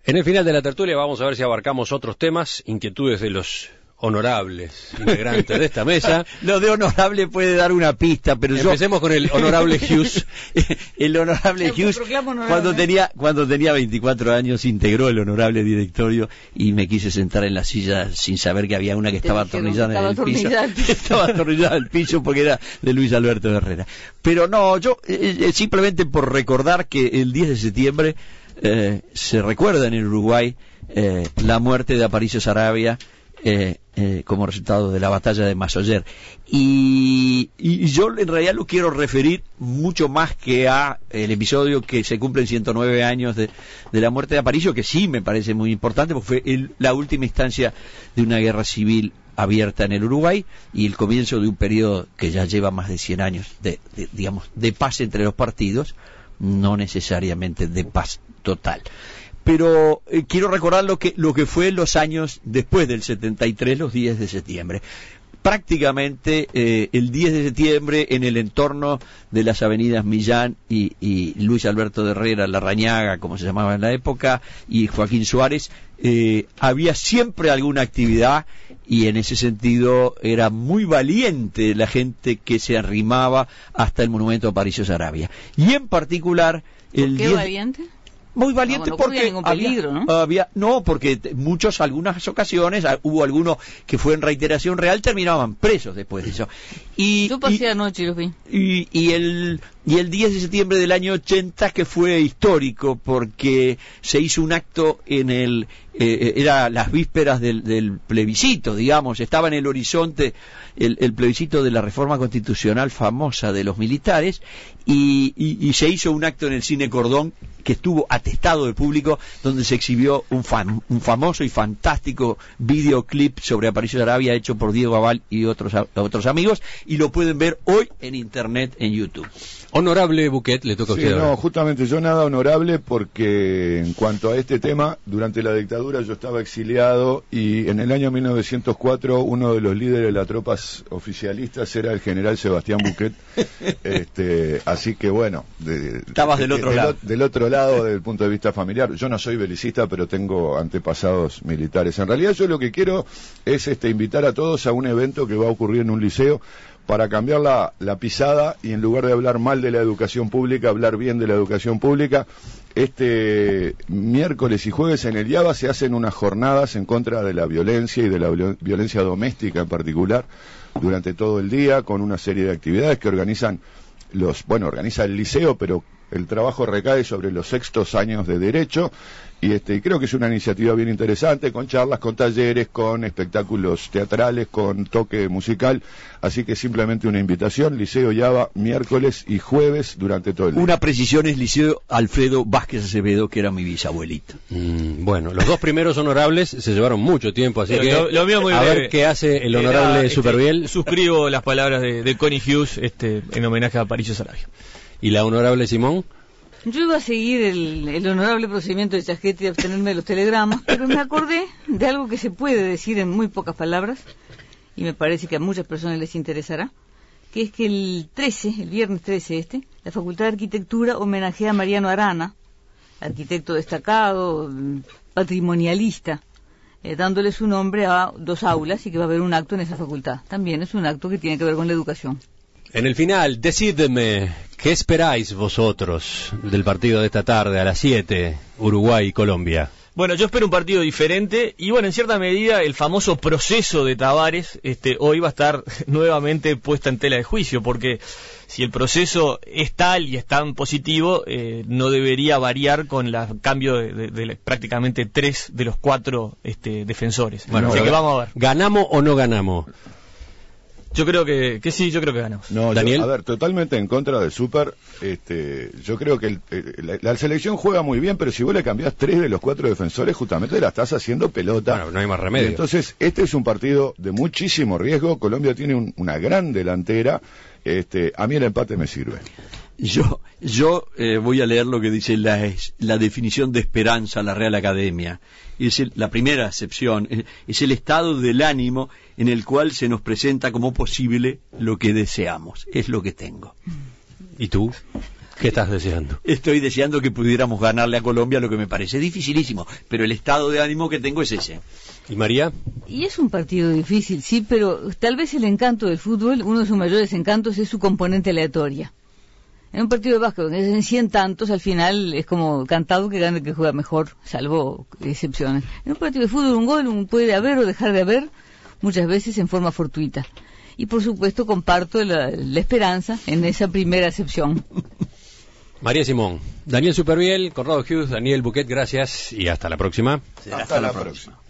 En el final de la tertulia vamos a ver si abarcamos otros temas, inquietudes de los honorables integrantes de esta mesa. Lo de honorable puede dar una pista, pero empecemos con el honorable Hughes. El honorable Hughes, cuando tenía 24 años, integró el honorable directorio y me quise sentar en la silla sin saber que había una que estaba atornillada en el piso. Estaba atornillada en el piso porque era de Luis Alberto Herrera. Pero no, yo simplemente por recordar que el 10 de septiembre se recuerda en el Uruguay la muerte de Aparicio Saravia, como resultado de la batalla de Mazoyer, y yo en realidad lo quiero referir mucho más que a el episodio que se cumplen 109 años de la muerte de Aparicio, que sí me parece muy importante porque fue la última instancia de una guerra civil abierta en el Uruguay y el comienzo de un periodo que ya lleva más de 100 años de paz entre los partidos, no necesariamente de paz total. Pero quiero recordar lo que fue los años después del 73, los 10 de septiembre. Prácticamente el 10 de septiembre, en el entorno de las avenidas Millán y Luis Alberto de Herrera, Larrañaga, como se llamaba en la época, y Joaquín Suárez, había siempre alguna actividad, y en ese sentido era muy valiente la gente que se arrimaba hasta el monumento a Aparicio Saravia. Y en particular... ¿Por qué valiente? Muy valiente porque porque algunas ocasiones hubo algunos que fue en reiteración real, terminaban presos después de eso. Yo pasé anoche y los vi. Y el 10 de septiembre del año 80, que fue histórico porque se hizo un acto en era las vísperas del plebiscito, digamos, estaba en el horizonte el plebiscito de la reforma constitucional famosa de los militares, y se hizo un acto en el Cine Cordón que estuvo atestado de público, donde se exhibió un famoso y fantástico videoclip sobre Aparicio Saravia hecho por Diego Aval y otros amigos, y lo pueden ver hoy en internet, en YouTube. Honorable Buquet, le toca a usted. No, justamente yo nada honorable porque en cuanto a este tema, durante la dictadura yo estaba exiliado y en el año 1904 uno de los líderes de las tropas oficialistas era el general Sebastián Buquet. Así que bueno, estabas del otro lado. Del otro lado, desde el punto de vista familiar. Yo no soy belicista, pero tengo antepasados militares. En realidad yo lo que quiero es invitar a todos a un evento que va a ocurrir en un liceo, para cambiar la pisada y en lugar de hablar mal de la educación pública, hablar bien de la educación pública. Este miércoles y jueves en el IABA se hacen unas jornadas en contra de la violencia y de la violencia doméstica en particular, durante todo el día, con una serie de actividades que organiza el liceo, pero el trabajo recae sobre los sextos años de Derecho, y creo que es una iniciativa bien interesante, con charlas, con talleres, con espectáculos teatrales, con toque musical, así que simplemente una invitación, Liceo IABA, miércoles y jueves durante todo el día. Una precisión es Liceo Alfredo Vázquez Acevedo, que era mi bisabuelito. Bueno, los dos primeros honorables se llevaron mucho tiempo, así que lo mío muy a breve. ver qué hace el honorable Superbiel. Suscribo las palabras de Connie Hughes en homenaje a Aparicio Saravia. ¿Y la honorable Simón? Yo iba a seguir el honorable procedimiento de Chasquete y abstenerme de los telegramas, pero me acordé de algo que se puede decir en muy pocas palabras, y me parece que a muchas personas les interesará, que es que el viernes 13 la Facultad de Arquitectura homenajea a Mariano Arana, arquitecto destacado, patrimonialista, dándole su nombre a 2 aulas, y que va a haber un acto en esa facultad. También es un acto que tiene que ver con la educación. En el final, decidme, ¿qué esperáis vosotros del partido de esta tarde a las 7, Uruguay-Colombia? Bueno, yo espero un partido diferente y bueno, en cierta medida el famoso proceso de Tavares hoy va a estar nuevamente puesta en tela de juicio, porque si el proceso es tal y es tan positivo, no debería variar con el cambio de prácticamente 3 de los 4 defensores. Bueno, así que vamos a ver. ¿Ganamos o no ganamos? Yo creo que sí, yo creo que ganamos. No, Daniel. Totalmente en contra del Super. Yo creo que la selección juega muy bien, pero si vos le cambiás 3 de los 4 defensores, justamente la estás haciendo pelota. Bueno, no hay más remedio. Entonces, este es un partido de muchísimo riesgo. Colombia tiene una gran delantera. A mí el empate me sirve. Yo voy a leer lo que dice la definición de esperanza, la Real Academia. Es la primera acepción, es el estado del ánimo en el cual se nos presenta como posible lo que deseamos. Es lo que tengo. ¿Y tú? ¿Qué estás deseando? Estoy deseando que pudiéramos ganarle a Colombia, lo que me parece dificilísimo, pero el estado de ánimo que tengo es ese. ¿Y María? Y es un partido difícil, sí, pero tal vez el encanto del fútbol, uno de sus mayores encantos es su componente aleatoria. En un partido de básquet, que es en 100 tantos, al final es como cantado que gana el que juega mejor, salvo excepciones. En un partido de fútbol, un gol puede haber o dejar de haber, muchas veces en forma fortuita. Y por supuesto comparto la esperanza en esa primera acepción. María Simón, Daniel Superviel, Conrado Hughes, Daniel Buquet, gracias y hasta la próxima. Hasta la próxima.